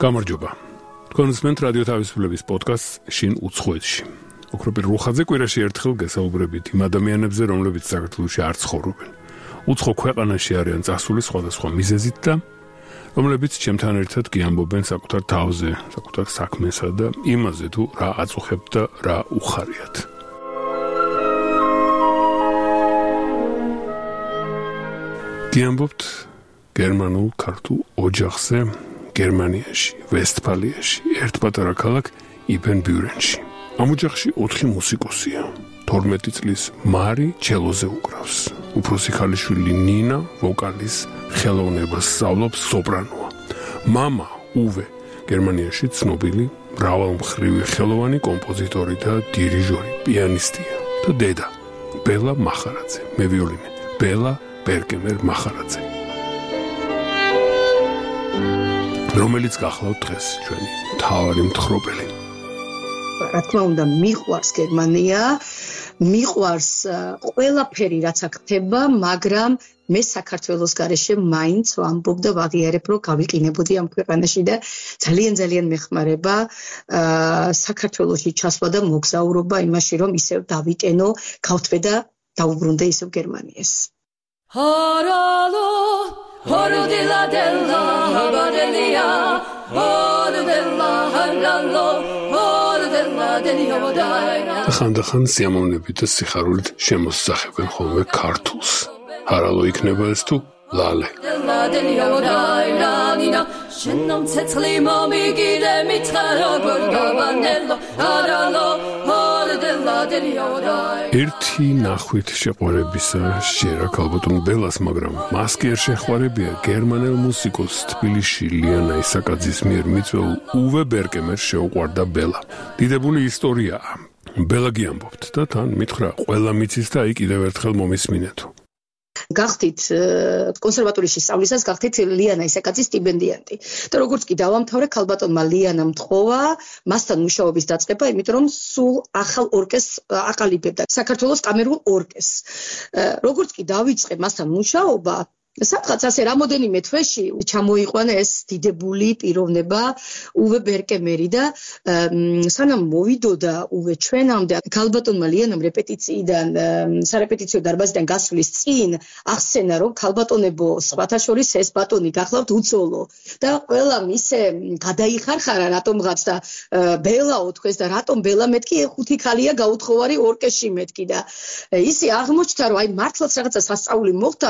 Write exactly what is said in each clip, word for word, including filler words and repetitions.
გამარჯობა. თქვენ უსმენთ რადიო თავისუფლების პოდკასტს შინ უცხოეთში. ოქროპირ რუხაძე კვირაში ერთხელ გესაუბრებით იმ ადამიანებზე, რომლებიც საქართველოში არ ცხოვრობენ. უცხო ქვეყანაში არიან წასული სხვადასხვა მიზეზით და რომლებიც ჩემთან ერთად გიამბობენ საკუთარ თავზე, საკუთარ საქმესა და იმაზე თუ რა აწუხებთ და რა უხარიათ. გიამბობთ გერმანულ ქართულ ოჯახზე გერმანიაში, ვესტფალიაში, ერთ პატარა ქალაქ იბენბიურენში. ამ ოჯახში ოთხი მუსიკოსია. თორმეტი წლის მარი ჩელოზე უკრავს. უფროსი ქალიშვილი ნინა ვოკალის ხელოვნებას სწავლობს, სოპრანოა. მამა უვე გერმანიაში ცნობილი მრავალმხრივი ხელოვანი კომპოზიტორი და დირიჟორი, პიანისტია. და დედა ბელა მახარაძე, მევიოლინე ბელა ბერკემერ მახარაძე. რომელიც გახლავთ დღეს ჩვენი მთავარი მთხრობელი. რა თქმა უნდა, მიყვარს გერმანია, მიყვარს ყველაფერი, რაც აქ ხდება, მაგრამ მე საქართველოს გარეშე მაინც ვამბობ და ვაღიარებ, რომ გავიყინებოდი ამ ქვეყანაში და ძალიან ძალიან მეხმარება საქართველოში ჩასვლა და მოგზაურობა იმაში, რომ ისევ დავიტენო, გავთვე და დაუბრუნდე ისევ გერმანიას. Haralo, horo della della habadelia, horo della haralo, horo della deliodaina. ხანდახან სიამოვნებით და სიხარულით შემოსახებენ ხოლმე ქართულს. ჰარალო იქნება ეს თუ ლალე. Della deliodaina, nina, შეնում ცეცხლი მომიგიდე მითხარო გორგავანელო, ჰარალო, horo della deliodaina. ერთი ნახვით შეყვარებისა შეერა ქალბატონ ბელას, მაგრამ მას კი არ შეხვარებია გერმანელ მუსიკოს თბილისში ლიანა ისაკაძის მიერ მიწვეულ უვე ბერკემერს შეუყვარდა ბელა. დიდებული ისტორიაა. ბელა გიამბობთ და თან მითხრა ყველა მიცის და აი კიდევ ერთხელ მომისმინეთო. გახდით კონსერვატორიაში სწავლისას გახდით ლიანა ისაკაძის სტიპენდიანტი. და როგორც კი დავამთავრე, ქალბატონმა ლიანამ თხოვა მასთან მუშაობის დაწყება, იმიტომ რომ სულ ახალ ორკესტრს აყალიბებდა, საქართველოს კამერულ ორკესტრს. როგორც კი დავიწყე მასთან მუშაობა, სადღაც ასე რამოდენიმე თვეში ჩამოიყვანა ეს დიდებული პიროვნება უვე ბერკემერი და სანამ მოვიდოდა უვე ჩვენამდე, ქალბატონმა ლიანამ რეპეტიციიდან, სარეპეტიციო დარბაზიდან გასვლის წინ ახსენა, რომ ქალბატონებო, სხვათა შორის ეს ბატონი გახლავთ უცოლო და ყველამ ისე გადაიხარხარა რატომღაც და ბელაო თქვეს და რატომ ბელა მეთქი, ხუთი ქალია გაუთხოვარი ორკესტრში მეთქი და ისე აღმოჩნდა, რომ აი მართლაც რაღაცა სასწაული მოხდა.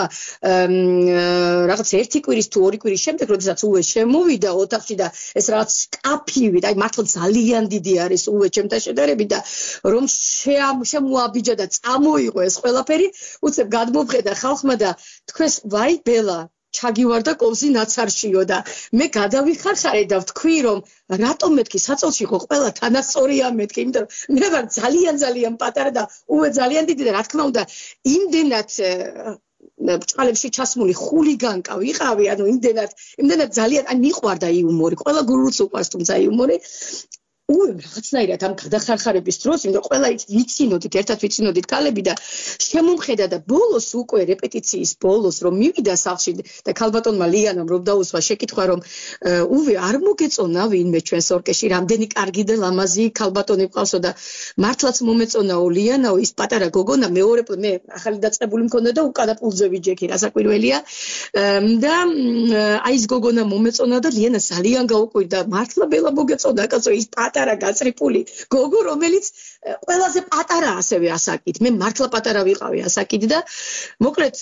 რაღაც ერთი კვირის თუ ორი კვირის შემდეგ, როდესაც უვე შემოვიდა ოთახში და ეს რაღაც კაფივით, აი მართლა ძალიან დიდი არის უვე ჩემთან შედარებით და რომ შემოაბიჯა და წამოიღო ეს ყველაფერი, უცებ გადმობრედა ხალხმა და თქვეს, ვაი ბელა, ჩაგივარდა კოვზი ნაცარშიო და მე გადავიხარხარე და ვთქვი, რომ რატომ მეთქი საწოლში ხო ყველა თანასწორია მეთქი, იმიტომ რომ მე ვარ ძალიან ძალიან პატარა და უვე ძალიან დიდი და რა თქმა უნდა, იმდენად ბჭყალებში ჩასმული ხულიგანკა ვიყავი, ანუ იმდენად, იმდენად ძალიან, აი მიყვარდა იუმორი, ყველა გურულს უყვარს თუმცა იუმორი. უვე რაღაცნაირად ამ გადახარხარების დროს, იმიტომ ყველა ვიცინოდით, ერთად ვიცინოდით ქალები და შემომხედა და ბოლოს უკვე რეპეტიციის ბოლოს რომ მივიდა სახლში და ქალბატონმა ლიანამ რომ დაუსვა შეკითხვა, რომ უვე არ მოგეწონა ვინმე ჩვენს ორკესტრში, რამდენი კარგი და ლამაზი ქალბატონი ყავსო და მართლაც მომეწონაო ლიანაო, ის პატარა გოგონა, მეორე მე ახალი დაწყებული მქონდა და უკანა პულზე ვიჯექი, რასაკვირველია და აი ეს გოგონა მომეწონა და ლიანა ძალიან გაუკვირდა, მართლა ბელა მოგეწონა, კაცო, ის პატარა გაწრიფული გოგო, რომელიც ყველაზე პატარა ასევე ასაკით. მე მართლა პატარა ვიყავი ასაკით და მოკლედ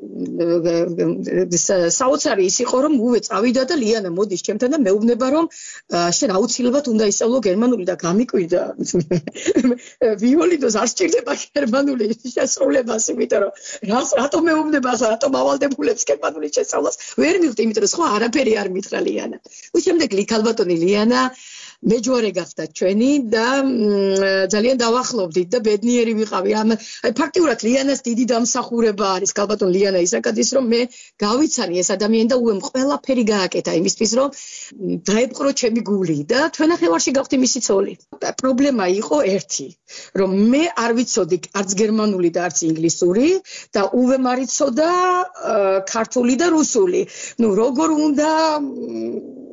საოცარი ის იყო, რომ უვე წავიდა და ლიანა მოდის ჩემთან და მეუბნება, რომ შენ აუცილებლად უნდა ისწავლო გერმანული და გამიკვირდა. ვიოლინოს არ სჭირდება გერმანული შესრულებას, იმიტომ რომ რატომ მეუბნება, რატომ ავალდებულებს გერმანული შესწავლას ვერ მივხვდი, იმიტომ რომ სხვა არაფერი არ მითხრა ლიანა. შემდეგ ქალბატონი ლიანა მეჯვარე გახდა ჩვენი და ძალიან დავახლოვდით და ბედნიერი ვიყავი. ამ ფაქტიურად ლიანას დიდი დამსახურება არის ქალბატონ ლიანა ისაკაძის, რომ მე გავიცანი ეს ადამიანი და უემ ყველაფერი გააკეთა იმისთვის, რომ დაეპყრო ჩემი გული და თვენახევარში გავხდი მისი ცოლი. პრობლემა იყო ერთი, რომ მე არ ვიცოდი არც გერმანული და არც ინგლისური და უემ არ იცოდა ქართული და რუსული. ნუ როგორ უნდა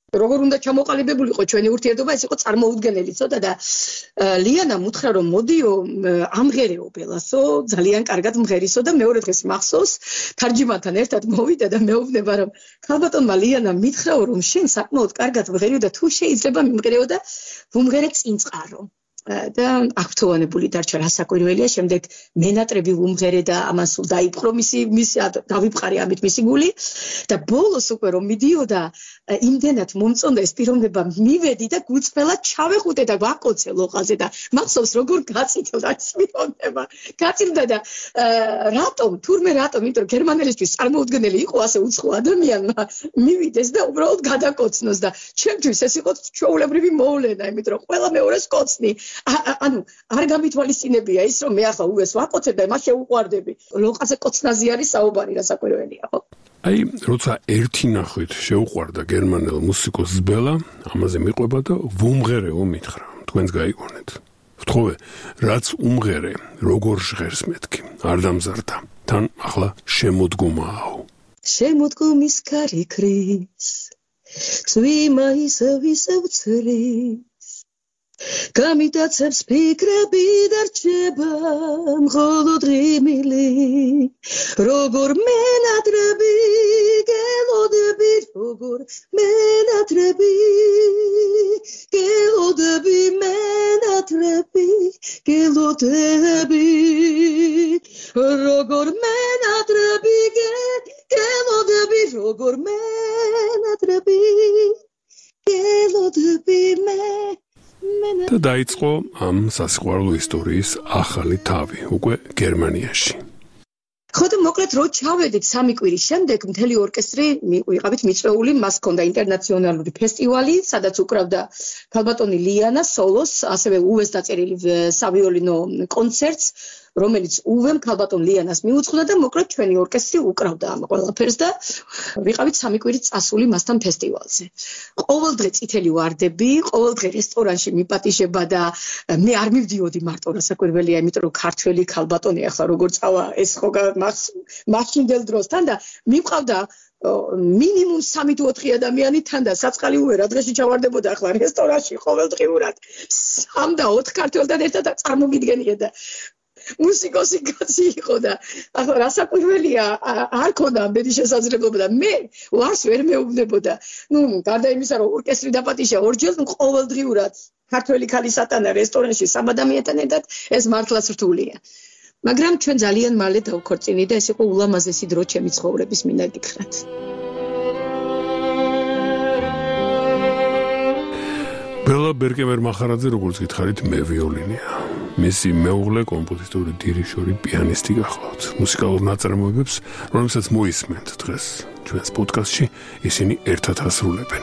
როგორ უნდა ჩამოყალიბებულიყო ჩვენი ურთიერთობა, ეს იყო წარმოუდგენელი ცოტა და ლიანამ უთხრა რომ მოდიო ამღერეო ბელასო, ძალიან კარგად მღერისო და მეორე დღეს მახსოვს თარჯიმანთან ერთად მოვიდა და მეუბნება რომ ქალბატონმა ლიანამ მითხრაო რომ შენ საკმაოდ კარგად მღერიო და თუ შეიძლება მიმღერეო და ვუმღერე წინწყარო. და აქტუალებული დარჩა რასაკვირველია, შემდეგ მენატრები უმღერე და ამან სულ დაიპყრო მისი მისი დავიფყარი ამით მისი გული და ბოლოს უკვე რომ მიდიოდა იმდენად მომწონდა ეს პიროვნება, მივედი და გულწრფელად ჩავეხუტე და ვაკოცე ლოყაზე და მახსოვს როგორ გაწითლდა ეს პიროვნება. გაწითლდა და რატომ, თურმე რატომ, იმიტომ რომ გერმანელისთვის წარმოუდგენელი იყო ასე უცხო ადამიანმა მივიდეს და უბრალოდ გადაკოცნოს და ჩემთვის ეს იყო ჩვეულებრივი მოვლენა, იმიტომ რომ ყველა მეორეს კოცნი. ანუ არ გამითვალისწინებია ის რომ მე ახლა უეს ვაკოცებ და მას შეუყვარდები. ლოყაზე კოცნაზე არის საუბარი, რასაკვირველია, ხო? აი, როცა ერთი ნახვით შეუყვარდა გერმანელ მუსიკოსს ბელა, ამაზე მიყვება და ვუმღერეო მითხრა. თქვენს გაიგონეთ. ვთხოვე, რაც უმღერე, როგორ ჟღერს მეთქი, არ დამზარდა. თან ახლა შემოდგომაო. შემოდგომის ქარი ქრის, წვიმა ისევ ისევ ცრის. გამიტაცებს ფიქრები და რჩება მხოლოდ ღიმილი როგორ მენატრები გელოდები როგორ მენატრები გელოდები მენატრები გელოდები როგორ მენატრები გელოდები როგორ მენატრები გელოდები მე და დაიწყო ამ სასიყვარულო ისტორიის ახალი თავი, უკვე გერმანიაში. ხო და მოკლედ რო ჩავედით სამი კვირის შემდეგ მთელი ორკესტრი ვიყავით მიწვეული, მას ჰქონდა ინტერნაციონალური ფესტივალი, სადაც უკრავდა ქალბატონი ლიანა სოლოს, ასევე უვეს დაწერილი სავიოლინო კონცერტს, რომელიც უვემ ქალბატონ ლიანას მიუძღვნა და მოკლედ ჩვენი ორკესტრი უკრავდა ამ ყველაფერს და ვიყავით სამი კვირი წასული მასთან ფესტივალზე. ყოველდღე წითელი ვარდები, ყოველდღე რესტორანში მიპატიჟება და მე არ მივდიოდი მარტო, რასაკვირველია, იმიტომ რომ ქართველი ქალბატონი ახლა როგორ წავა ეს ხო მაშინდელ დროსთან და მივყავდა მინიმუმ სამი თუ ოთხი ადამიანი თან და საწყალი უერა დღეში ჩავარდებოდა ახლა რესტორანში ყოველდღიურად სამ და ოთხ ქართველთან ერთად და წარმოგიდგენია და მუსიკოსი კაცი იყო და ახლა რასაკვირველია არ ქონდა ამდენი შესაძლებლობა და მე ვარს ვერ მეუბნებოდა. ნუ გარდა იმისა რომ ორკესტრი დაპატიჟა ორჯერ, ნუ ყოველდღიურად ქართველი ქალი სატანა რესტორანში სამ ადამიანთან ერთად ეს მართლაც რთულია. მაგრამ ჩვენ ძალიან მალე დავქორწინი და ეს იყო ულამაზესი დრო ჩემი ცხოვრების მინაკითხრად. ბელა ბერკემერ-მახარაძე, როგორც გითხარით, მე ვიოლინია. მისი მეუღლე კომპოზიტორი, დირიჟორი, პიანისტი გახლავთ. მუსიკალურ ნაწარმოებებს, რომელსაც მოისმენთ დღეს ჩვენს პოდკასტში, ისინი ერთად ასრულებენ.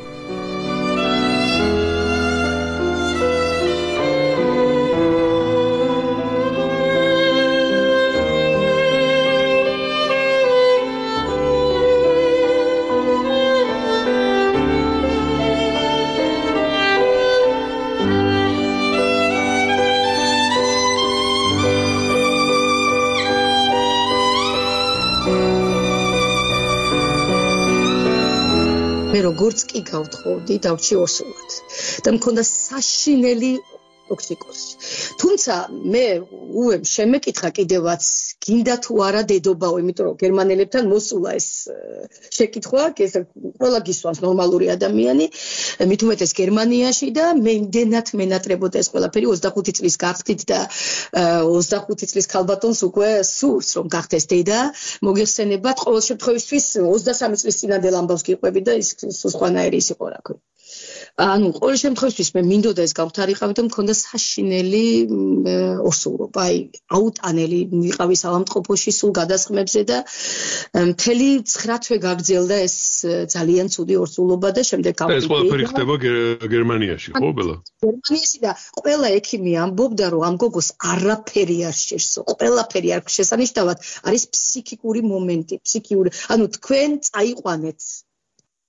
როგორც კი გავთხოვდი, დავჭი ორსულად და მქონდა საშინელი ოქსიკოსი. თუმცა მე უემ შემეკითხა კიდევაც, გინდა თუ არა დედობაო, იმიტომ რომ გერმანელებთან მოსულა ეს შეკითხვა, ეს ყველა გისვამს ნორმალური ადამიანი, მით უმეტეს გერმანიაში და მე იმდენად მენატრებოდა ეს ყველაფერი, ოცდახუთი წლის გახდით და ოცდახუთი წლის ქალბატონს უკვე სურს რომ გახდეს დედა, მოგეხსენებათ, ყოველ შემთხვევისთვის ოცდასამი წლის წინანდელ ამბავს გიყვები და ის სულ სხვანაირი ის იყო რა ქვია. ანუ ყოველ შემთხვევისთვის მე მინდოდა ეს გავთარიყავი და მქონდა საშინელი ორსულობა, აი აუტანელი ვიყავი საავადმყოფოში სულ გადასხმებზე და მთელი ცხრა თვე გაგრძელდა ეს ძალიან ცუდი ორსულობა და შემდეგ გავყიდე. ეს ყველაფერი ხდება გერმანიაში, ხო ბელა? გერმანიაში და ყველა ექიმი ამბობდა რომ ამ გოგოს არაფერი არ შეშსო, ყველაფერი არ შესანიშნავად არის ფსიქიკური მომენტი, ფსიქიური, ანუ თქვენ წაიყვანეთ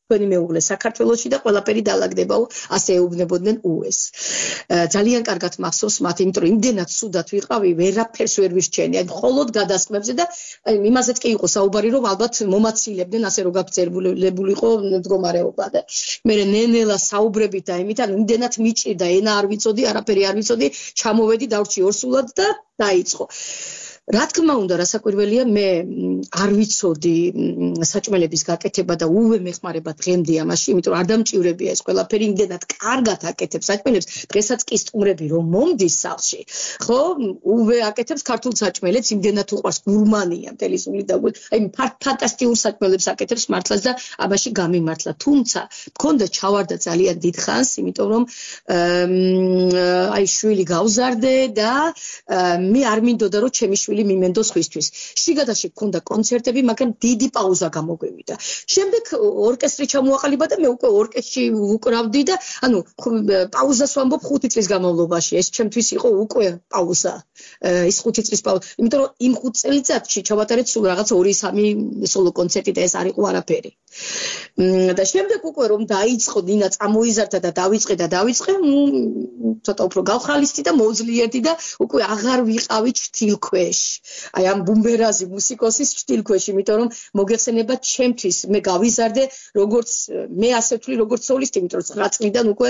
თქვენი მეუღლე საქართველოში და ყველაფერი დაალაგდებაო, ასე ეუბნებოდნენ უეს. ძალიან კარგად მახსოვს მათ, იმიტომ რომ იმდენად სუდად ვიყავი, ვერაფერს ვერ ვისჩენი, აი მხოლოდ გადასხმებზე და აი იმაზეც კი იყო საუბარი, რომ ალბათ მომაცილებდნენ, ასე რომ გაგრძელებული იყო მდგომარეობა და მე ნენელა საუბრებით და იმით, ანუ იმდენად მიჭირდა, ენა არ ვიცოდი, არაფერი არ ვიცოდი, ჩამოვედი, დავრჩი ორსულად და დაიწყო. რა თქმა უნდა, რასაკვირველია, მე არ ვიცოდი საჭმელების გაკეთება და უვე მეხმარება დღემდე ამაში, იმიტომ რომ არ დამჭირებია ეს ყველაფერი, იმდენად კარგად აკეთებს საჭმელებს, დღესაც კი სტუმრები რომ მომდის სახლში, ხო, უვე აკეთებს ქართულ საჭმელებს, იმდენად უყვარს, გურმანია მთელი სული და აი ფანტასტიკურ საჭმელებს აკეთებს მართლაც და ამაში გამიმართლა. თუმცა მქონდა ჩავარდა ძალიან დიდ ხანს, იმიტომ რომ აი შვილი გავზარდე და მე არ მინდოდა რომ ჩემი შვილი მიმენდოს ხისთვის. შიგადაში გქონდა კონცერტები, მაგრამ დიდი პაუზა გამოგვივიდა. შემდეგ ორკესტრი ჩამოაყალიბა და მე უკვე ორკესტრში უკრავდი და ანუ პაუზას ვამბობ ხუთი წლის განმავლობაში. ეს ჩემთვის იყო უკვე პაუზა. ეს ხუთი წლის პაუზა. იმიტომ რომ იმ ხუთ წელიწადში ჩავატარეთ სულ რაღაც ორი სამი სოლო კონცერტი და ეს არ იყო არაფერი. და შემდეგ უკვე რომ დაიწყო დინა წამოიზარდა და დავიწყე და დავიწყე, ნუ ცოტა უფრო გავხალისდი და მოვძლიერდი და უკვე აღარ ვიყავი ჩრდილქვეშ. აი ამ ბუმბერაზი მუსიკოსის ჩრდილქვეშ, იმიტომ რომ მოგეხსენება ჩემთვის მე გავიზარდე როგორც მე ასე ვთვლი როგორც სოლისტი, იმიტომ რომ ცხრა წლიდან უკვე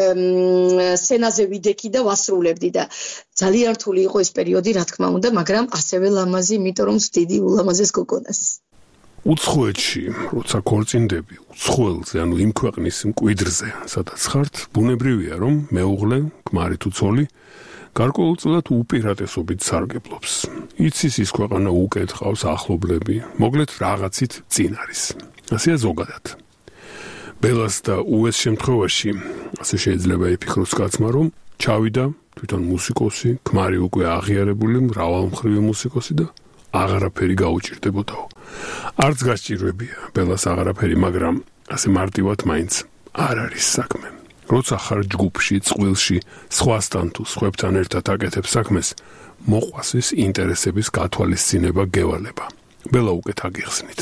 სცენაზე ვიდექი და ვასრულებდი და ძალიან რთული იყო ეს პერიოდი, რა თქმა უნდა, მაგრამ ასევე ლამაზი, იმიტომ რომ ვსდიდი ულამაზეს გოგონას. უცხოეთში, როცა ქორწინდები, უცხოელზე, ანუ იმ ქვეყნის მკვიდრზე, სადაც ხართ, ბუნებრივია, რომ მეუღლე, ქმარი თუ ცოლი გარკვეულწილად უპირატესობით სარგებლობს. იცის ის ქვეყანა უკეთ ყავს ახლობლები, მოკლედ რაღაცით წინ არის. ასეა ზოგადად. ბელას და უეს შემთხვევაში ასე შეიძლება იფიქროს კაცმა, რომ ჩავიდა თვითონ მუსიკოსი, ქმარი უკვე აღიარებული, მრავალმხრივი მუსიკოსი და აღარაფერი გაუჭირდებოდაო. არც გასჭირვებია ბელას აღარაფერი, მაგრამ ასე მარტივად მაინც არ არის საქმე. როცა ხარ ჯგუფში, წყვილში, სხვასთან თუ სხვებთან ერთად აკეთებ საქმეს, მოყვას ის ინტერესების გათვალისწინება გევალება. ბელა უკეთ აგიხსნით.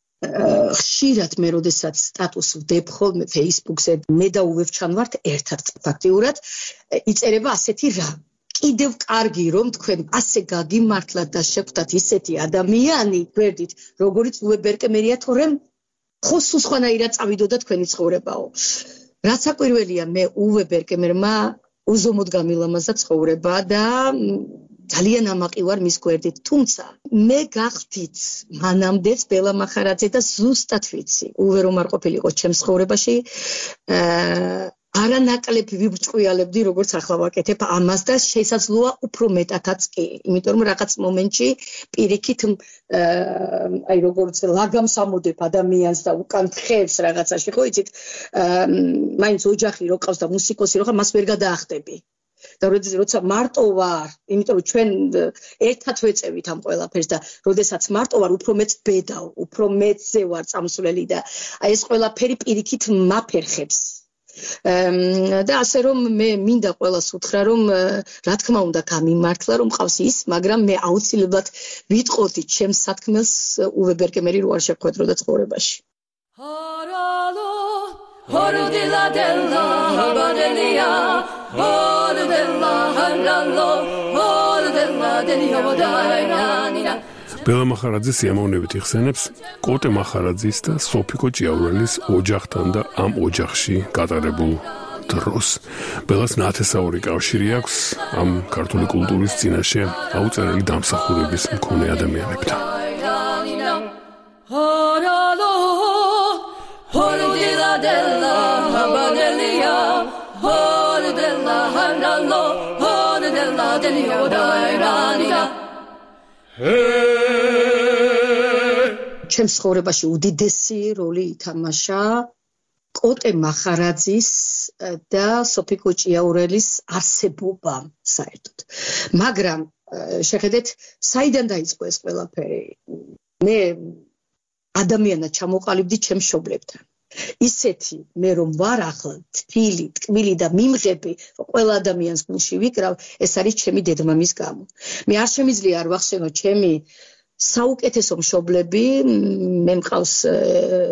ხშირად მე როდესაც სტატუსს ვდებ ხოლმე Facebook-ზე, მე და უვე ვჩანვართ ერთად ფაქტიურად, იწერება ასეთი რამ. კიდევ კარგი რომ თქვენ ასე გაგიმართლათ და შეხვდათ ისეთი ადამიანი, გვერდით, როგორიც უვე ბერკემერია, თორემ ხო სულ სხვანაირად წავიდოდა თქვენი ცხოვრებაო. რაც საკვირველია, მე უვე ბერკემერმა უზომოდ გამილამაზა ცხოვრება და ძალიან ამაყი ვარ მის გვერდით, თუმცა მე გახდით მანამდეც ბელა მახარაძე და ზუსტად ვიცი, უვე რომ არ ყოფილიყო ჩემს ცხოვრებაში, არანაკლებ ვიბჭყვიალებდი, როგორც ახლა ვაკეთებ ამას და შესაძლოა უფრო მეტადაც კი, იმიტომ რომ რაღაც მომენტში პირიქით აი როგორც ლაგამს ამოდებ ადამიანს და უკან ხევს რაღაცაში, ხო იცით, მაინც ოჯახი რო ყავს და მუსიკოსი რო ხარ, მას ვერ გადაახტები. და როცა მარტო ვარ, იმიტომ რომ ჩვენ ერთად ვეწევით ამ ყველაფერს და როდესაც მარტო ვარ, უფრო მეც ბედავ, უფრო მეცზე ვარ წამსვლელი და აი ეს ყველაფერი პირიქით მაფერხებს. და ასე რომ მე მინდა ყველას უთხრა, რომ რა თქმა უნდა გამიმართლა, რომ ყავს ის, მაგრამ მე აუცილებლად ვიტყოდი ჩემს სათქმელს უვე ბერკემერი რო არ შევხვედროდა ცხოვრებაში. Horudilla della habadelia, horudilla harallo, horudilla delia vodainanina. ბელა მახარაძე სიამოვნებით იხსენებს კოტე მახარაძის და სოფიკო ჭიაურელის ოჯახთან და ამ ოჯახში გატარებულ დროს. ბელას ნათესაური კავშირი აქვს ამ ქართული კულტურის წინაშე აუწერელი დამსახურების მქონე ადამიანებთან. Horudilla della habadelia, horudilla harallo, horudilla delia vodainanina. ჩემს ცხოვრებაში უდიდესი როლი ითამაშა კოტე მახარაძის და სოფიკო ჭიაურელის არსებობა საერთოდ. მაგრამ შეხედეთ, საიდან დაიწყო ეს ყველაფერი? მე ადამიანად ჩამოყალიბდი ჩემს მშობლებთან. ისეთი მე რომ ვარ ახლა თბილი, ტკბილი და მიმღები, ყველა ადამიანს გულში ვიკრავ, ეს არის ჩემი დედმამის გამო. მე არ შემიძლია არ ვახსენო ჩემი საუკეთესო მშობლები, მე მყავს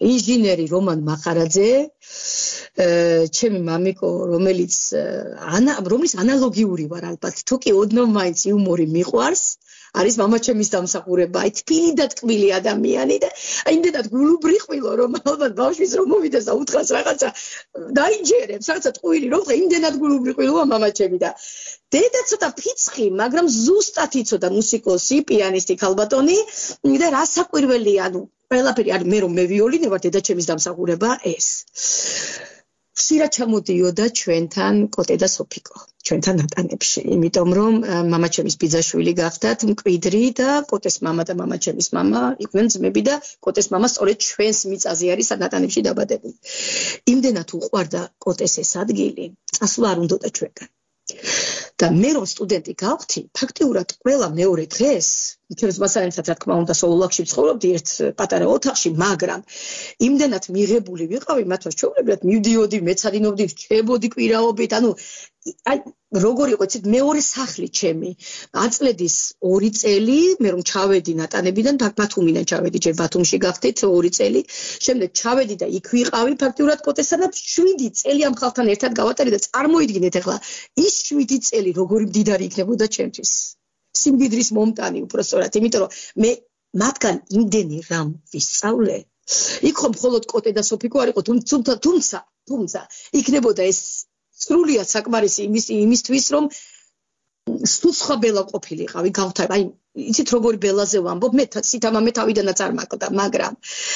ინჟინერი რომან მახარაძე, ჩემი მამიკო, რომელიც რომლის ანალოგიური ვარ ალბათ, თუ კი ოდნავ მაინც იუმორი მიყვარს, არის მამაჩემის დამსახურება, აი თბილი და ტკბილი ადამიანი და აი იმდენად გულუბრიყვილო, რომ ალბათ ბავშვის რომ მოვიდეს და უთხრას რაღაცა დაინჯერებს, რაღაცა ტყუილი რომ ხე, იმდენად გულუბრიყვილოა მამაჩემი და დედა ცოტა ფიცხი, მაგრამ ზუსტად იცოდა მუსიკოსი, პიანისტი ქალბატონი და რასაკვირველი, ანუ ყველაფერი არის მე რომ მე ვიოლინე ვარ, დედაჩემის დამსახურება ეს. ხშირად ჩამოდიოდა ჩვენთან კოტე და სოფიკო, ჩვენთან ნატანებში, იმიტომ რომ მამაჩემის ბიძაშვილი გახდათ მკვიდრი და კოტეს მამა და მამაჩემის მამა იყვნენ ძმები და კოტეს მამა სწორედ ჩვენს მიწაზე არის ნატანებში დაბადებული. იმდენად უყვარდა კოტეს ეს ადგილი, წასვლა არ უნდოდა ჩვენგან. და მე რომ სტუდენტი გავხდი, ფაქტიურად ყველა მეორე დღეს, ჩემს მასალენსაც რა თქმა უნდა სოლოლაკში ვცხოვრობდი ერთ პატარა ოთახში, მაგრამ იმდენად მიღებული ვიყავი მათთვის ჩვეულებრივად მივდიოდი, მეცადინობდი, რჩებოდი კვირაობით, ანუ აი როგორი იყო იცით მეორე სახლი ჩემი აწლედის ორი წელი მე რომ ჩავედი ნატანებიდან ბათუმიდან ჩავედი ჯერ ბათუმში გახდით ორი წელი შემდეგ ჩავედი და იქ ვიყავი ფაქტიურად კოტესთან და შვიდი წელი ამ ხალხთან ერთად გავატარე და წარმოიდგინეთ ახლა ის შვიდი წელი როგორი მდიდარი იქნებოდა ჩემთვის სიმდიდრის მომტანი უпростоრად იმიტომ რომ მე მათგან იმდენი რამ ვისწავლე იქ ხომ მხოლოდ კოტე და სოფიკო არ იყო თუმცა თუმცა თუმცა იქნებოდა ეს სრულიად საკმარისი იმის იმისთვის რომ სულ სხვა ბელა ყოფილიყავი გავთავ აი იცით როგორი ბელაზე ვამბობ მე სითამამე თავიდანაც არ მაკლდა მაგრამ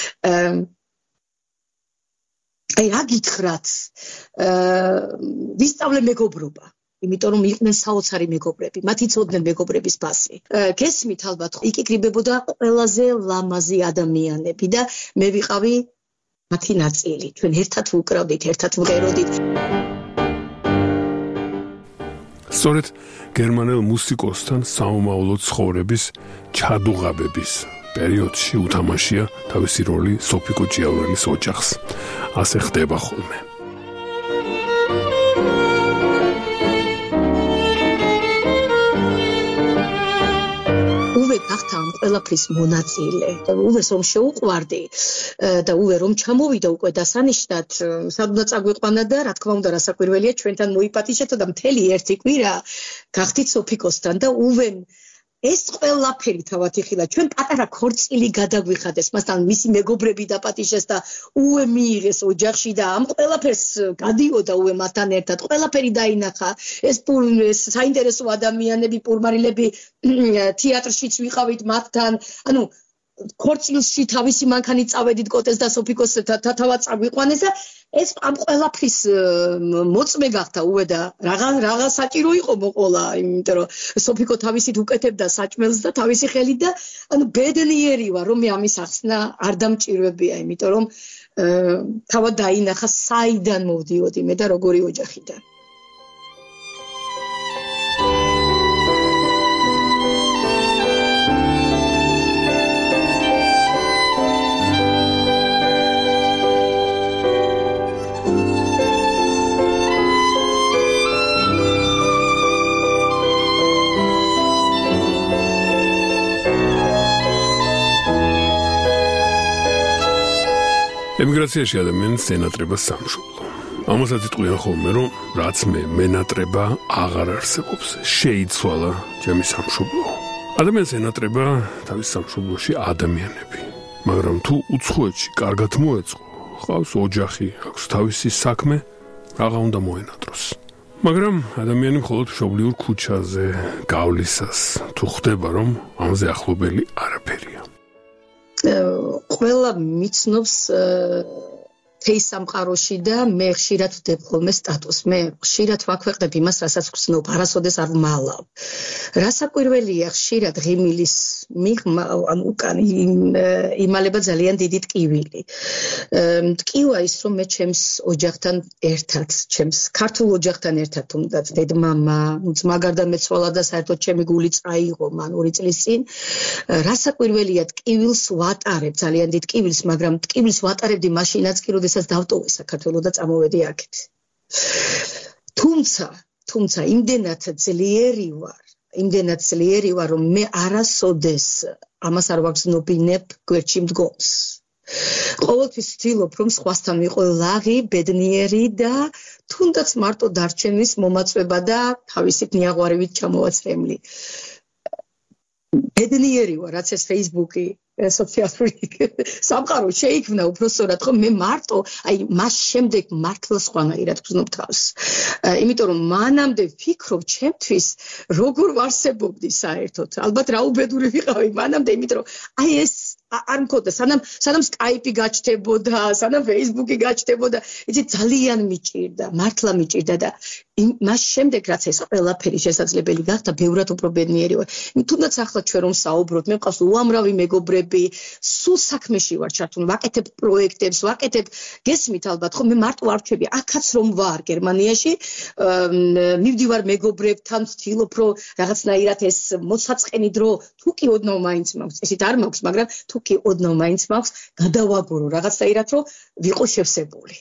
აი რა გითხრათ ვისწავლე მეგობრობა იმიტომ რომ იყვნენ საოცარი მეგობრები მათ იცოდნენ მეგობრების ფასი გესმით ალბათ იკიკრიბებოდა ყველაზე ლამაზი ადამიანები და მე ვიყავი მათი ნაწილი ჩვენ ერთად ვუკრავდით ერთად ვღეროდით სწორედ გერმანელ მუსიკოსთან საომავლო ცხოვრების ჩადუღაბების პერიოდში უთამაშია თავისი როლი სოფიკო ჭიაურელის ოჯახს. ასე ხდება ხოლმე. გახდა ამ ყველაფრის მონაწილე. უვეს რომ შეუყვარდი და უვე რომ ჩამოვიდა უკვე დასანიშნად, სადღაც აგვიყვანა და რა თქმა უნდა რასაკვირველია ჩვენთან მოიპატიჟეთ და მთელი ერთი კვირა გახდით სოფიკოსთან და უვენ ეს ყველაფერი თავად იხილა ჩვენ პატარა ქორწილი გადაგვიხადეს მასთან მისი მეგობრები დაპატიჟეს და უე მიიღეს ოჯახში და ამ ყველაფერს გადიოდა უე მასთან ერთად ყველაფერი დაინახა ეს ეს საინტერესო ადამიანები პურმარილები თეატრშიც ვიყავით მასთან ანუ ქორწილში თავისი მანქანი წავედით კოტეს და სოფიკოს თავად წაგვიყვანეს და ეს ამ ყველაფრის მოწმე გახდა უე და რაღა რაღა საჭირო იყო მოყოლა იმიტომ რომ სოფიკო თავისით უკეთებდა საჭმელს და თავისი ხელით და ანუ ბედნიერი ვარ რომ მე ამის ახსნა არ დამჭირვებია იმიტომ რომ თავად დაინახა საიდან მოვდიოდი მე და როგორი ოჯახიდან ემიგრაციაში ადამიანს ენატრება სამშობლო. ამასაც იტყვიან ხოლმე, რომ რაც მე მენატრება აღარ არსებობს. შეიცვალა ჩემი სამშობლო. ადამიანს ენატრება თავის სამშობლოში ადამიანები. მაგრამ თუ უცხოეთში კარგად მოეწყო, ყავს ოჯახი, აქვს თავისი საქმე, აღარ უნდა მოენატროს. მაგრამ ადამიანი მხოლოდ მშობლიურ ქუჩაზე გავლისას თუ ხდება, რომ ამაზე ახლობელი არაფერია. ყველა მიცნობს თეის სამყაროში და მე ხშირად ვდებ ხოლმე სტატუსს. მე ხშირად ვაქვეყნებ იმას, რასაც ვხსნობ, არასოდეს არ ვმალავ. რასაკვირველია, ხშირად ღიმილის მიღმა, ან უკან იმალება ძალიან დიდი ტკივილი. ტკივა ის, რომ მე ჩემს ოჯახთან ერთად, ჩემს ქართულ ოჯახთან ერთად, თუნდაც დედმამა, ძმა გარდამეცვალა და საერთოდ ჩემი გული წაიღო მან ორი წლის წინ. რასაკვირველია, ტკივილს ვატარებ, ძალიან დიდ ტკივილს, მაგრამ ტკივილს ვატარებდი მაშინაც კი, როდესაც დავტოვე საქართველოს და წამოვედი აქეთ. თუმცა, თუმცა იმდენად ძლიერი ვარ, იმდენად ძლიერი ვარ, რომ მე არასოდეს ამას არ ვაგრძნობინებ გვერდში მდგომს. ყოველთვის ვცდილობ, რომ სხვასთან ვიყო ლაღი, ბედნიერი და თუნდაც მარტო დარჩენის მომაწვება და თავისით ნიაღვარევით ჩამოვაცრემლი. ბედნიერი ვარ, რაც ეს Facebook-ი სოციალური სამყარო შეიქმნა უბრალოდ რომ მე მარტო აი მას შემდეგ მართლა სხვანაირად ვგზნობ თავს. იმიტომ რომ მანამდე ვფიქრობ ჩემთვის როგორ ვარსებობდი საერთოდ. ალბათ რა უბედური ვიყავი მანამდე, იმიტომ რომ აი ეს არ მქონდა, სანამ სანამ Skype-ი გაჩნდებოდა, სანამ Facebook-ი გაჩნდებოდა, იცი ძალიან მიჭირდა, მართლა მიჭირდა და მას შემდეგ რაც ეს ყველაფერი შესაძლებელი გახდა, ბევრად უფრო ბედნიერი ვარ. თუნდაც ახლა ჩვენ რომ საუბრობთ, მე მყავს უამრავი მეგობრები, სულ საქმეში ვარ ჩართული, ვაკეთებ პროექტებს, ვაკეთებ, გესმით ალბათ, ხო, მე მარტო არ ვჩები, აქაც რომ ვარ გერმანიაში, მივდივარ მეგობრებთან, ვცდილობ, რომ რაღაცნაირად ეს მოსაწყენი დრო თუ კი ოდნავ მაინც მაქვს, ესეთ არ მაქვს, მაგრამ თუ კი ოდნავ მაინც მაქვს, გადავაგორო რაღაცნაირად, რომ ვიყო შევსებული.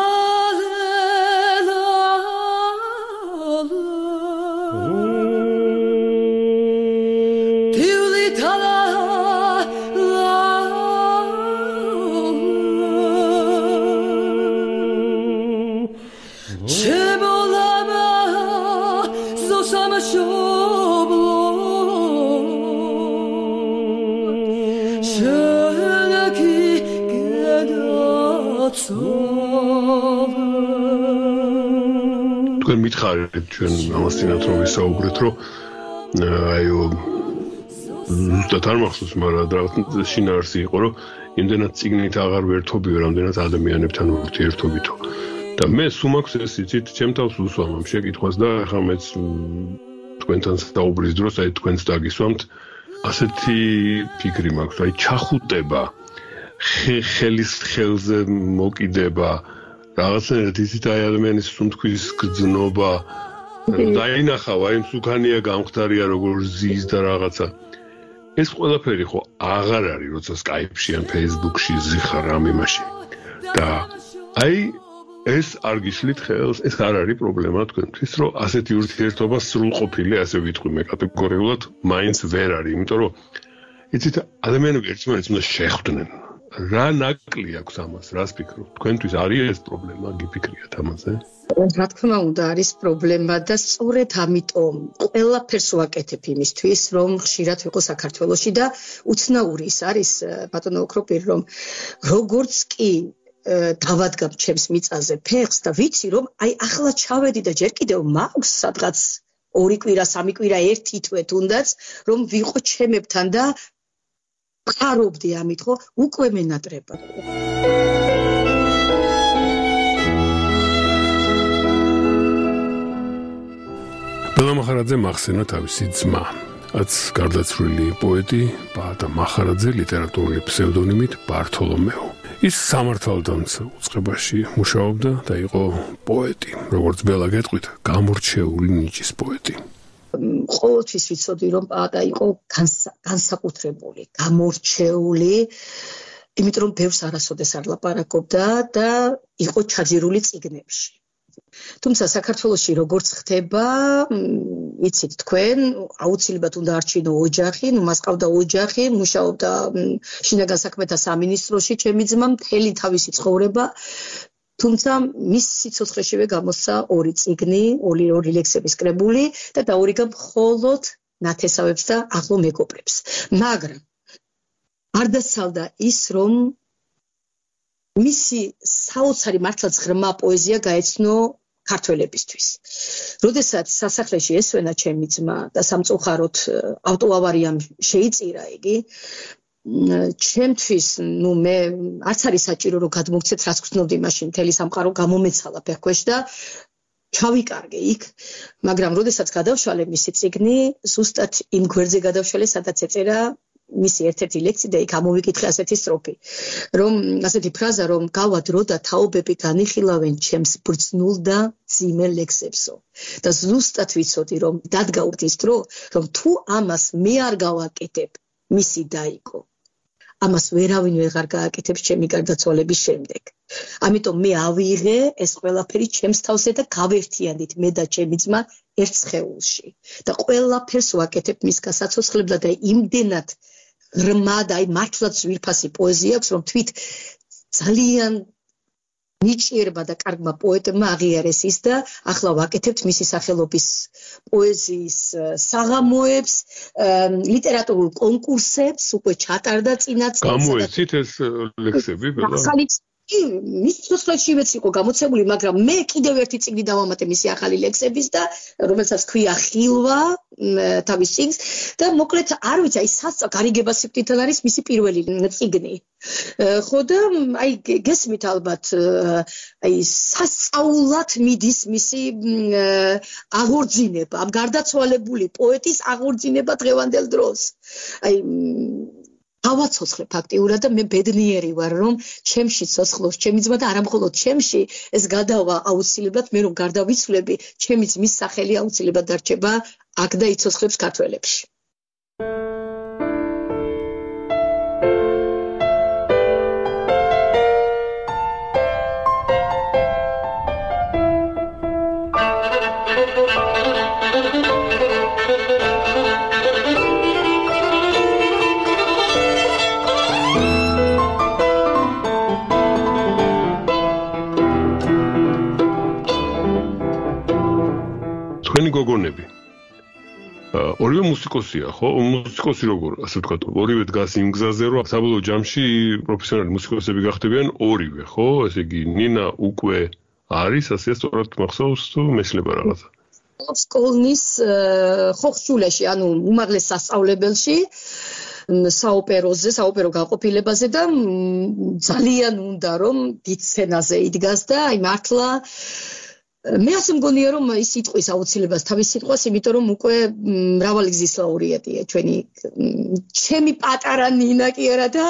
თქვენ მითხარით ჩვენ ამასთანავე რომ ვისაუბრეთ, რომ აიო ზუსტად არ მახსოვს, მაგრამ რაღაც შინაარსი იყო, რომ იმდენად წიგნით აღარ ვერთობიო, რამდენად ადამიანებთან ურთიერთობითო. და მე სულ მაქვს ეს იცით, ჩემ თავს უსვამ ამ შეკითხვას და ახლა მეც თქვენთან საუბრის დროს აი თქვენს დაგისვამთ, ასეთი ფიქრი მაქვს, აი ჩახუტება, ხელის ხელზე მოკიდება, რაღაცნაირად ისეთ აი ადამიანის სუნთქვის გრძნობა, დაინახავ, აი მსუქანია გამختარია როგორ ზის და რაღაცა. ეს ყველაფერი ხო აღარ არის, როცა Skype-ში ან Facebook-ში ზიხარ ამ იმაში. და აი ეს არ გიშლით ხელს, ეს არ არის პრობლემა თქვენთვის, რომ ასეთი ურთიერთობა სრულყოფილი, ასე ვიტყვი მე კატეგორიულად, მაინც ვერ არის, იმიტომ რომ იცით, ადამიანები ერთმანეთს უნდა შეხვდნენ. რა ნაკლი აქვს ამას, რას ფიქრობ? თქვენთვის არის ეს პრობლემა, გიფიქრიათ ამაზე? რა თქმა უნდა არის პრობლემა და სწორედ ამიტომ ყველაფერს ვაკეთებ იმისთვის, რომ ხშირად ვიყო საქართველოში და უცნაური ის არის, ბატონო ოქროპირი, რომ როგორც კი დავადგამ ჩემს მიწაზე ფეხს და ვიცი, რომ აი ახლა ჩავედი და ჯერ კიდევ მაქვს სადღაც ორი კვირა, სამი კვირა, ერთი თვე თუნდაც, რომ ვიყო ჩემებთან და ხარობდი ამით, ხო, უკვე მენატრება. ბელა მახარაძე მახსენა თავისი ძმა, რაც გარდაცვლილი პოეტი ბაატა მახარაძე ლიტერატურული ფსევდონიმით ბართოლომეო. ის სამართალთან უწყებაში მუშაობდა და იყო პოეტი, როგორც ბელა გეტყვით, გამორჩეული ნიჭის პოეტი. ყოველთვის ვიცოდი, რომ პაატა იყო განსაკუთრებული, გამორჩეული, იმიტომ რომ ბევრს არასოდეს არ ლაპარაკობდა და იყო ჩაძირული წიგნებში. თუმცა საქართველოში როგორც ხდება, იცით თქვენ, აუცილებლად უნდა არჩინო ოჯახი, ნუ მას ყავდა ოჯახი, მუშაობდა შინაგან საქმეთა სამინისტროში, ჩემი ძმა მთელი თავისი ცხოვრება, თუმცა მის სიცოცხლეშივე გამოსცა ორი წიგნი, ორი ორი ლექსების კრებული და დაურიგა მხოლოდ ნათესავებს და ახლო მეგობრებს. მაგრამ არ დასალდა ის, რომ მისი საოცარი მართლაც ღრმა პოეზია გაეცნო ქართველებისთვის. როდესაც სასახლეში ესვენა ჩემი ძმა და სამწუხაროდ ავტოავარიამ შეიწირა იგი, ჩემთვის, ნუ მე არც არის საჭირო რომ გადმოგცეთ, რაც გრძნობდი მაშინ, მთელი სამყარო გამომეცალა ფეხქვეშ და ჩავიკარგე იქ, მაგრამ როდესაც გადავშალე მისი წიგნი, ზუსტად იმ გვერდზე გადავშალე, სადაც ეწერა მისი ერთ-ერთი ლექსი და იქ ამოვიკითხე ასეთი სტროფი, რომ ასეთი ფრაზა, რომ გავა დრო და თაობები განიხილავენ ჩემს ბრძნულ და ძიმე ლექსებსო. და ზუსტად ვიცოდი, რომ დადგა ის დრო, რომ თუ ამას მე არ გავაკეთებ, მისი დაიკო. ამას ვერავინ ვეღარ გააკეთებს ჩემი გარდაცვალების შემდეგ. ამიტომ მე ავიღე ეს ყველაფერი ჩემს თავზე და გავერთიანდით მე და ჩემი ძმა ერთ სხეულში. და ყველაფერს ვაკეთებ მის გასაცოცხლებლად და იმდენად ღრმა და აი მართლაც ძვირფასი პოეზია აქვს, რომ თვით ძალიან ნიჭიერმა და კარგმა პოეტმა აღიარეს ის და ახლა ვაკეთებთ მისი სახელობის პოეზიის საღამოებს, ლიტერატურულ კონკურსებს, უკვე ჩატარდა წინა წელს. გამოეცით ეს ლექსები, ბელა? მის სიცოცხლეშივეც იყო გამოცემული, მაგრამ მე კიდევ ერთი წიგნი დავამატე მისი ახალი ლექსების და რომელსაც ქვია ხილვა თავის წიგნს და მოკლედ არ ვიცი, აი სასწა გარიგება სიკვდილთან არის მისი პირველი წიგნი. ხო და აი გესმით ალბათ აი სასწაულად მიდის მისი აღორძინება, ამ გარდაცვალებული პოეტის აღორძინება დღევანდელ დროს. აი ავაცოცხლე ფაქტიურად და მე ბედნიერი ვარ რომ ჩემში ცოცხლობს ჩემი ძმა და არა მხოლოდ ჩემში ეს გადავა აუცილებლად მე რომ გარდავიცვლები ჩემი ძმის სახელი აუცილებლად დარჩება აქ და იცოცხლებს ქართველებში. გოგონები. ორივე მუსიკოსია, ხო? მუსიკოსი როგორ, ასე ვთქვათ, ორივე დგას იმ გზაზე, რომ საბოლოო ჯამში პროფესიონალი მუსიკოსები გახდებიან ორივე, ხო? ესე იგი, ნინა უკვე არის, ასე სწორად მახსოვს თუ მეშლება რაღაცა. სკოლნის ხოხშულეში, ანუ უმაღლეს სასწავლებელში საოპეროზე, საოპერო განყოფილებაზე და ძალიან უნდა რომ დიდ სცენაზე იდგას და აი მართლა მე ასე მგონია რომ ის სიტყვის აუცილებას თავის სიტყვას, იმიტომ რომ უკვე მრავალი გზის ლაურეატია ჩვენი ჩემი პატარა ნინა კი არა და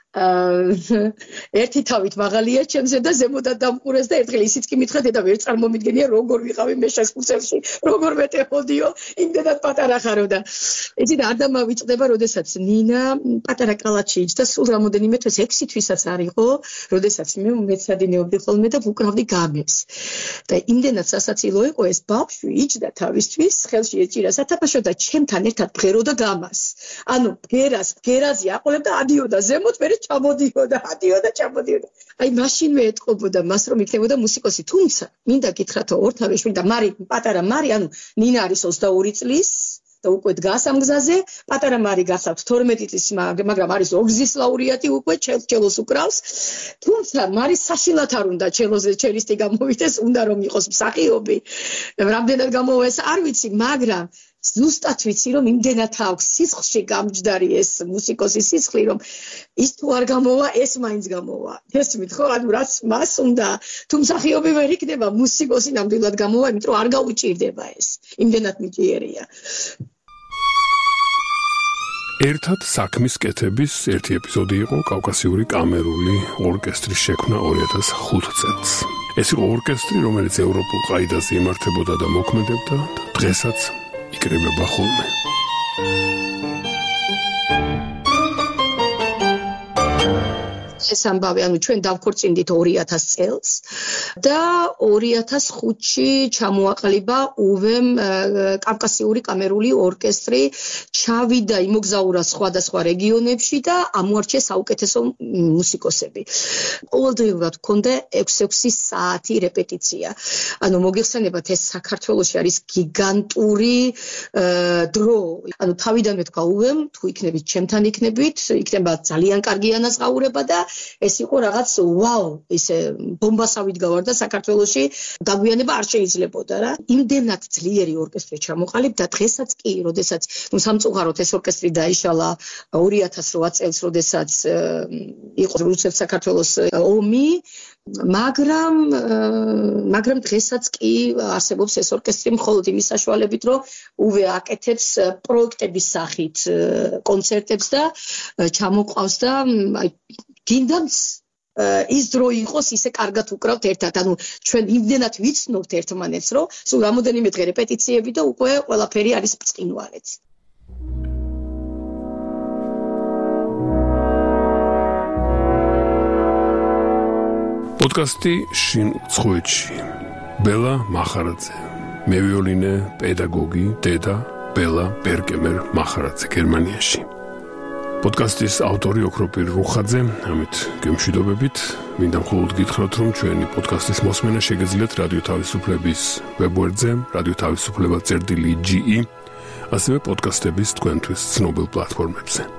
ერთი თავით მაღალია ჩემზე და ზემოდან დამყურეს და ერთხელ ისიც კი მითხრა დედა ვერ წარმომიდგენია როგორ ვიყავი მე შესწავლში როგორ მეტეხოდიო იმდენად პატარა ხარო და იცი და არ დამავიწყდება როდესაც ნინა პატარა კალათში იჯდა სულ რამოდენიმე თვეს ექვსი თვისაც არ იყო როდესაც მე მეცადინეობდი ხოლმე და ვუკრავდი გამებს და იმდენად სასაცილო იყო ეს ბავშვი იჯდა თავისთვის ხელში ეჭირა სათაფაშო და ჩემთან ერთად ბღეროდა გამას ანუ ბგერას ბგერაზე აყოლებდა ადიოდა ზემოთ მე ჩამოდიოდა, ადიოდა, ჩამოდიოდა. აი მაშინვე ეთყობოდა მას რომ იქნებოდა მუსიკოსი, თუმცა მინდა გითხრათ ორთავე შვილი და მარი, პატარა მარი, ანუ ნინა არის ოცდაორი წლის და უკვე დგას ამ გზაზე, პატარა მარი გასაქვს თორმეტი წლის, მაგრამ არის ორგზის ლაურეატი უკვე ჩელოს უკრავს. თუმცა მარი საშინლად არ უნდა ჩელოზე ჩელისტი გამოვიდეს, უნდა რომ იყოს მსახიობი. რამდენად გამოვა ეს არ ვიცი, მაგრამ ზუსტად ვიცი რომ იმდენად აქვს სისხლში გამჯდარი ეს მუსიკოსის სისხლი რომ ის თუ არ გამოვა ეს მაინც გამოვა ესმით ხო ანუ რაც მას უნდა თუ მსახიობი ვერ იქნება მუსიკოსი ნამდვილად გამოვა იმიტომ რომ არ გაუჭირდება ეს იმდენად მიჭიერია ერთად საქმის კეთების ერთი ეპიზოდი იყო კავკასიური კამერული ორკესტრის შექმნა ორი ათას ხუთი წელს ეს იყო ორკესტრი რომელიც ევროპულ ყაიდაზე იმართებოდა და მოქმედებდა და დღესაც იკრიბება ხოლმე. ეს ამბავი, ანუ ჩვენ დავქორწინდით ორი ათას წელს და ორი ათას ხუთში ჩამოაყალიბა უვემ კავკასიური კამერული ორკესტრი, ჩავიდა იმოგზაურა სხვადასხვა რეგიონებში და ამოარჩიეს საუკეთესო მუსიკოსები. ყოველდღიურად გქონდა ექვსი საათი რეპეტიცია. ანუ მოგიხსენებათ ეს საქართველოში არის გიგანტური დრო. ანუ თავიდანვე თქვა უვემ, თუ იქნებით ჩემთან იქნებით, იქნება ძალიან კარგი ანაზღაურება და ეს იყო რაღაც ვაუ, ისე ბომბასავით გავარდა საქართველოში, დაგვიანება არ შეიძლებოდა რა. იმდენად ძლიერი ორკესტრი ჩამოყალიბდა დღესაც კი, როდესაც ნუ სამწუხაროდ ეს ორკესტრი დაიშალა ორი ათას რვა წელს, როდესაც იყო რუსეთ საქართველოს ომი, მაგრამ მაგრამ დღესაც კი არსებობს ეს ორკესტრი მხოლოდ იმის საშუალებით, რომ უვე აკეთებს პროექტების სახით კონცერტებს და ჩამოყავს და აი გინდამს ის დრო იყოს ისე კარგად უკრავთ ერთად, ანუ ჩვენ იმდენად ვიცნობთ ერთმანეთს, რომ სულ რამოდენიმე დღე რეპეტიციები და უკვე ყველაფერი არის ბრწყინვალეც. პოდკასტი შინ უცხოეთში. ბელა მახარაძე, მევიოლინე, პედაგოგი, დედა ბელა ბერგემერ მახარაძე გერმანიაში. პოდკასტის ავტორი ოქროპირ რუხაძე, ამით გემშვიდობებით. მინდა მხოლოდ გითხრათ, რომ ჩვენი პოდკასტის მოსმენა შეგეძლიათ რადიო თავისუფლების ვებგვერდზე, რადიო თავისუფლება წერტილი ჯი ი, ასევე პოდკასტების თქვენთვის ცნობილ პლატფორმებზე.